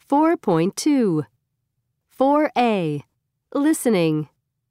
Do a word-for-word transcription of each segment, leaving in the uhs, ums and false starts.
four point two. four A. Listening.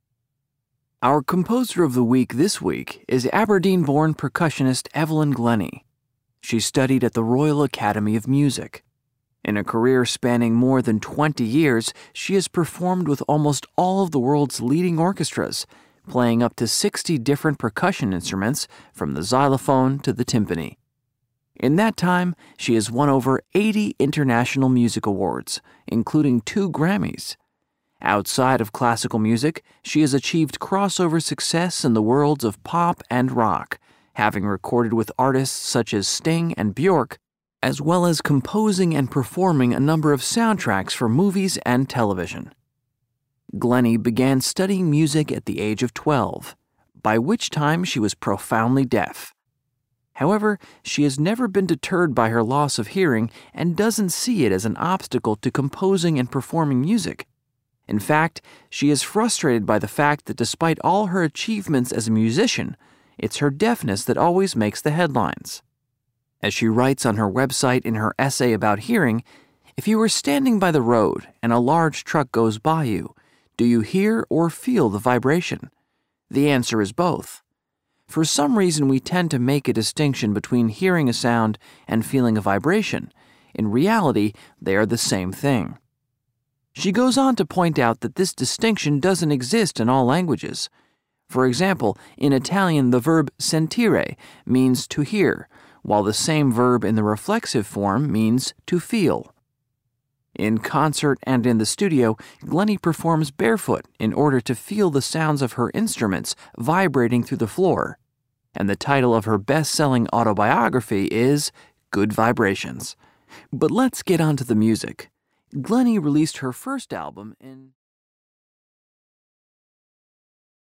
Our composer of the week this week is Aberdeen-born percussionist Evelyn Glennie. She studied at the Royal Academy of Music. In a career spanning more than twenty years, she has performed with almost all of the world's leading orchestras, playing up to sixty different percussion instruments, from the xylophone to the timpani. In that time, she has won over eighty international music awards, including two Grammys. Outside of classical music, she has achieved crossover success in the worlds of pop and rock, having recorded with artists such as Sting and Bjork, as well as composing and performing a number of soundtracks for movies and television. Glennie began studying music at the age of twelve, by which time she was profoundly deaf. However, she has never been deterred by her loss of hearing and doesn't see it as an obstacle to composing and performing music. In fact, she is frustrated by the fact that despite all her achievements as a musician, it's her deafness that always makes the headlines. As she writes on her website in her essay about hearing, if you were standing by the road and a large truck goes by you, do you hear or feel the vibration? The answer is both. For some reason, we tend to make a distinction between hearing a sound and feeling a vibration. In reality, they are the same thing. She goes on to point out that this distinction doesn't exist in all languages. For example, in Italian, the verb sentire means to hear, while the same verb in the reflexive form means to feel. In concert and in the studio, Glennie performs barefoot in order to feel the sounds of her instruments vibrating through the floor. And the title of her best-selling autobiography is Good Vibrations. But let's get on to the music. Glennie released her first album in